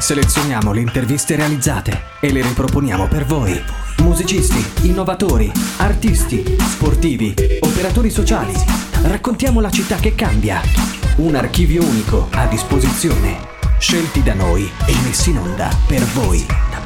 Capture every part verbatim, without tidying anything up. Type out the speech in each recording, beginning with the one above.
Selezioniamo le interviste realizzate e le riproponiamo per voi. Musicisti, innovatori, artisti, sportivi, operatori sociali. Raccontiamo la città che cambia. Un archivio unico a disposizione. Scelti da noi e messi in onda per voi.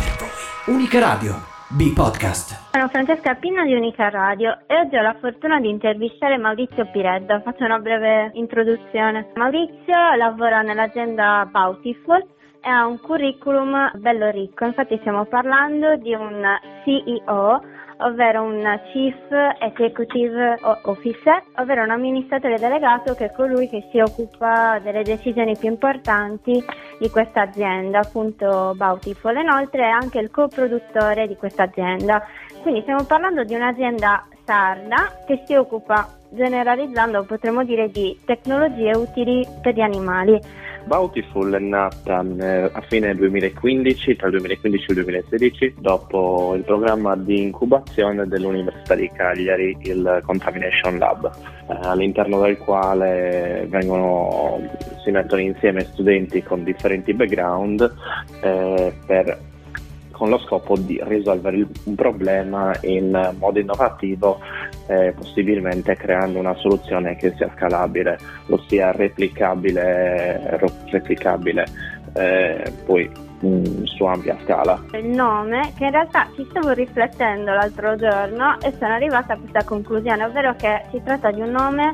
Unica Radio, B-Podcast. Sono Francesca Pinna di Unica Radio e oggi ho la fortuna di intervistare Maurizio Piredda. Faccio una breve introduzione. Maurizio lavora nell'azienda Bountiful e ha un curriculum bello ricco. Infatti stiamo parlando di un C E O, ovvero un Chief Executive Officer, ovvero un amministratore delegato che è colui che si occupa delle decisioni più importanti di questa azienda, appunto Bountiful. Inoltre è anche il coproduttore di questa azienda. Quindi stiamo parlando di un'azienda sarda che si occupa, generalizzando, potremmo dire, di tecnologie utili per gli animali. Bountiful è nata a fine duemilaquindici, tra il duemilaquindici e il duemilasedici, dopo il programma di incubazione dell'Università di Cagliari, il Contamination Lab, eh, all'interno del quale vengono, si mettono insieme studenti con differenti background eh, per con lo scopo di risolvere un problema in modo innovativo, eh, possibilmente creando una soluzione che sia scalabile, ossia replicabile, replicabile eh, poi mh, su ampia scala. Il nome, che in realtà ci stavo riflettendo l'altro giorno e sono arrivata a questa conclusione, ovvero che si tratta di un nome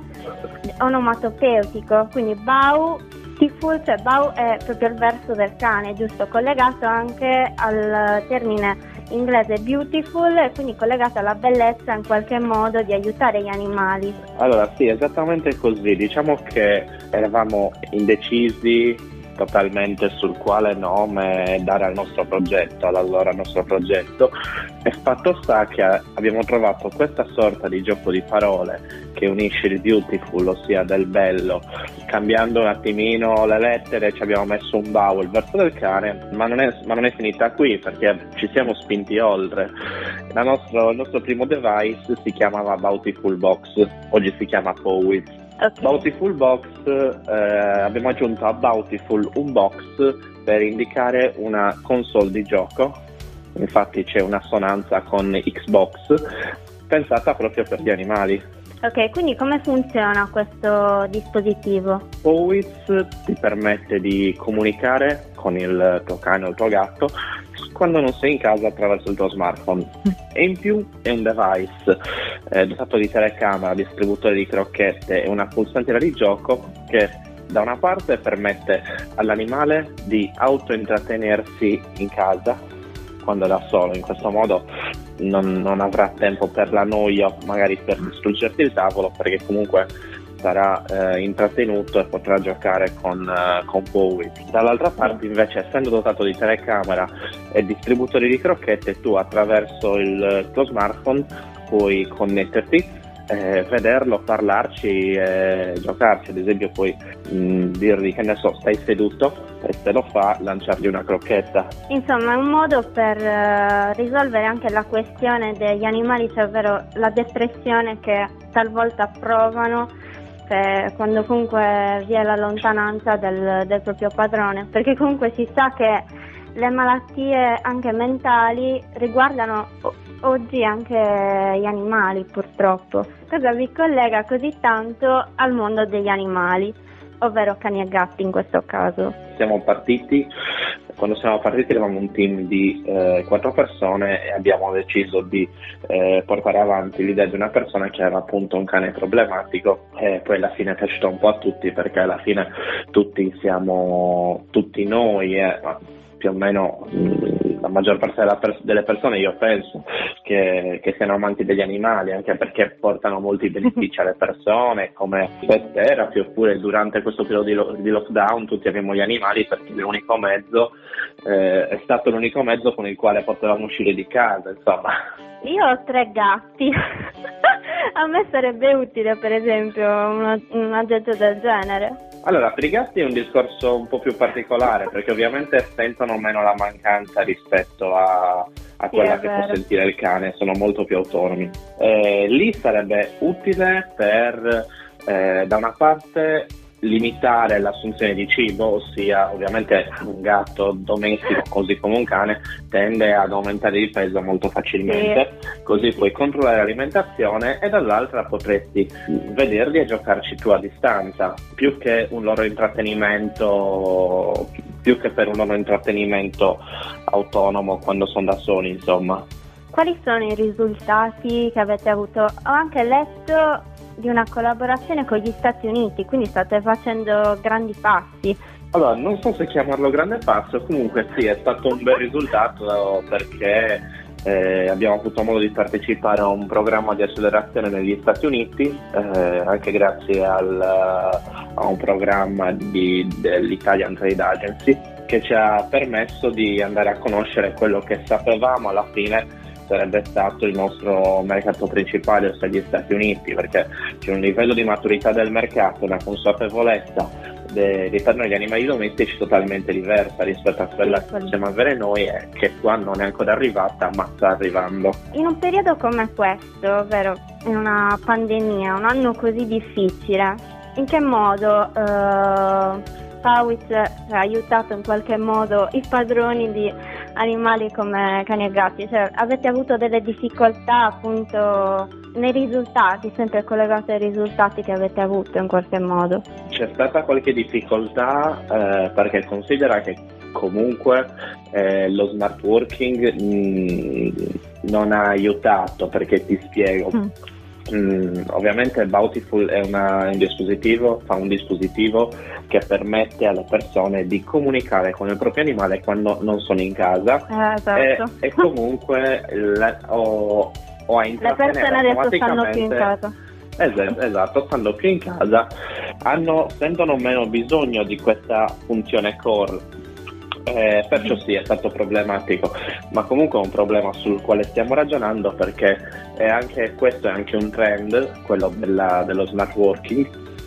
onomatopeutico, quindi Bau. Cioè Bau è proprio il verso del cane, giusto? Collegato anche al termine inglese beautiful e quindi collegato alla bellezza in qualche modo di aiutare gli animali. Allora sì, esattamente così. Diciamo che eravamo indecisi totalmente sul quale nome dare al nostro progetto, allora al nostro progetto, e fatto sta che abbiamo trovato questa sorta di gioco di parole che unisce il beautiful, ossia del bello, cambiando un attimino le lettere ci abbiamo messo un Bau, il verso del cane, ma non è, ma non è finita qui, perché ci siamo spinti oltre. La nostro, il nostro primo device si chiamava Bountiful Box, oggi si chiama Powit. Okay. Bountiful Box, eh, abbiamo aggiunto a Bountiful un box per indicare una console di gioco, infatti c'è un'assonanza con Xbox, pensata proprio per gli animali. Ok, quindi come funziona questo dispositivo? Powit ti permette di comunicare con il tuo cane o il tuo gatto quando non sei in casa attraverso il tuo smartphone, e in più è un device eh, dotato di telecamera, distributore di crocchette e una pulsantiera di gioco che da una parte permette all'animale di auto-intrattenersi in casa quando è da solo. In questo modo non, non avrà tempo per la noia, magari per distruggerti il tavolo, perché comunque sarà eh, intrattenuto e potrà giocare con, uh, con Powit. Dall'altra parte invece, essendo dotato di telecamera e distributori di crocchette, tu attraverso il tuo smartphone puoi connetterti, eh, vederlo, parlarci e giocarci. Ad esempio puoi mh, dirgli, che ne so, stai seduto, e se lo fa lanciargli una crocchetta. Insomma è un modo per uh, risolvere anche la questione degli animali, cioè ovvero la depressione che talvolta provano quando comunque vi è la lontananza del, del proprio padrone, perché comunque si sa che le malattie anche mentali riguardano oggi anche gli animali, purtroppo. Cosa vi collega così tanto al mondo degli animali, ovvero cani e gatti in questo caso? Siamo partiti, quando siamo partiti eravamo un team di eh, quattro persone e abbiamo deciso di eh, portare avanti l'idea di una persona che aveva appunto un cane problematico, e poi alla fine è piaciuto un po' a tutti, perché alla fine tutti siamo, tutti noi, eh, più o meno mh, la maggior parte della pers- delle persone, io penso che, che siano amanti degli animali, anche perché portano molti benefici alle persone, come pet therapy, oppure durante questo periodo di, lo- di lockdown tutti abbiamo gli animali, perché l'unico mezzo eh, è stato l'unico mezzo con il quale potevamo uscire di casa, insomma. Io ho tre gatti. A me sarebbe utile, per esempio, un, un aggetto del genere. Allora, per i gatti è un discorso un po' più particolare, perché ovviamente sentono meno la mancanza rispetto a, a quella sì, che vero. può sentire il cane, sono molto più autonomi. Eh, lì sarebbe utile per, eh, da una parte, limitare l'assunzione di cibo, ossia ovviamente un gatto domestico così come un cane tende ad aumentare di peso molto facilmente, sì. Così puoi controllare l'alimentazione e dall'altra potresti vederli e giocarci tu a distanza, più che un loro intrattenimento, più che per un loro intrattenimento autonomo quando sono da soli, insomma. Quali sono i risultati che avete avuto? Ho anche letto di una collaborazione con gli Stati Uniti, quindi state facendo grandi passi. Allora, non so se chiamarlo grande passo, comunque sì, è stato un bel risultato perché eh, abbiamo avuto modo di partecipare a un programma di accelerazione negli Stati Uniti, eh, anche grazie al, a un programma di, dell'Italian Trade Agency, che ci ha permesso di andare a conoscere quello che sapevamo alla fine sarebbe stato il nostro mercato principale, ossia gli Stati Uniti, perché c'è un livello di maturità del mercato, una consapevolezza dei, dei padroni di animali domestici totalmente diversa rispetto a quella che possiamo avere noi e che qua non è ancora arrivata, ma sta arrivando. In un periodo come questo, ovvero in una pandemia, un anno così difficile, in che modo eh, Powys ha aiutato in qualche modo i padroni di animali come cani e gatti? Cioè, avete avuto delle difficoltà appunto nei risultati, sempre collegate ai risultati che avete avuto in qualche modo? C'è stata qualche difficoltà eh, perché considera che comunque eh, lo smart working mh, non ha aiutato, perché ti spiego. Mm. Mm, ovviamente Bountiful è, una, un dispositivo, fa un dispositivo che permette alle persone di comunicare con il proprio animale quando non sono in casa, eh, esatto. e, e comunque le, o, o a intrattenere le persone adesso stanno più in casa. Esatto, esatto, stanno più in casa, hanno, sentono meno bisogno di questa funzione core. Eh, perciò sì, è stato problematico, ma comunque è un problema sul quale stiamo ragionando, perché è anche questo è anche un trend, quello della, dello smart working,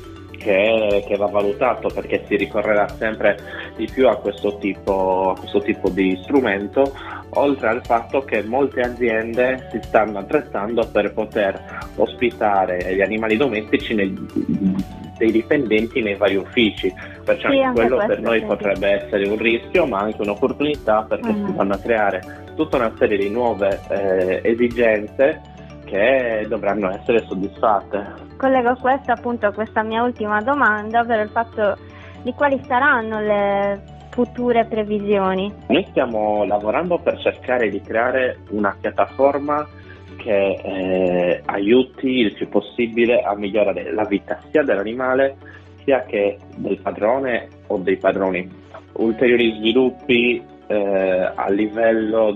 che, che va valutato, perché si ricorrerà sempre di più a questo tipo, a questo tipo di strumento, oltre al fatto che molte aziende si stanno attrezzando per poter ospitare gli animali domestici nei dei dipendenti nei vari uffici, perciò sì, anche quello per noi sì. potrebbe essere un rischio, ma anche un'opportunità, perché uh-huh. si vanno a creare tutta una serie di nuove eh, esigenze che dovranno essere soddisfatte. Collego a questa appunto questa mia ultima domanda, ovvero il fatto di quali saranno le future previsioni. Noi stiamo lavorando per cercare di creare una piattaforma che eh, aiuti il più possibile a migliorare la vita sia dell'animale sia che del padrone o dei padroni. Ulteriori sviluppi eh, a livello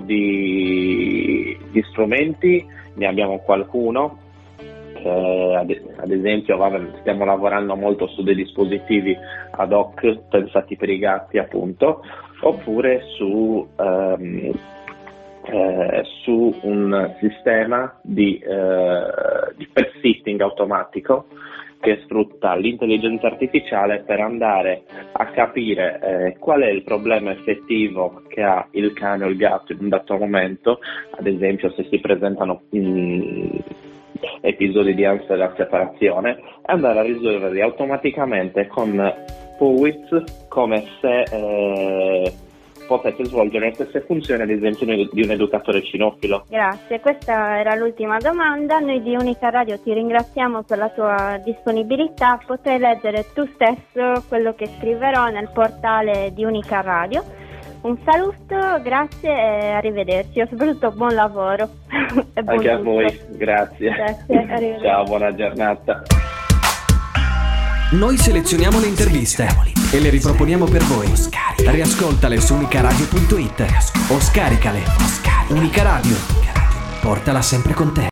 di, di strumenti ne abbiamo qualcuno, che ad, ad esempio vabbè, stiamo lavorando molto su dei dispositivi ad hoc pensati per i gatti, appunto, oppure su ehm, Eh, su un sistema di, eh, di pet sitting automatico che sfrutta l'intelligenza artificiale per andare a capire eh, qual è il problema effettivo che ha il cane o il gatto in un dato momento, ad esempio se si presentano mh, episodi di ansia della separazione, e andare a risolverli automaticamente con Powys, come se eh, potete svolgere le stesse funzioni ad esempio di un educatore cinofilo. Grazie, questa era l'ultima domanda. Noi di Unica Radio ti ringraziamo per la tua disponibilità. Potrai leggere tu stesso quello che scriverò nel portale di Unica Radio. Un saluto, grazie e arrivederci, e soprattutto buon lavoro. E buon Anche tutto. a voi, grazie. Grazie, arrivederci. Ciao, buona giornata. Noi selezioniamo le interviste e le riproponiamo per voi. Riascoltale su unicaradio punto it o scaricale. Unica Radio, portala sempre con te.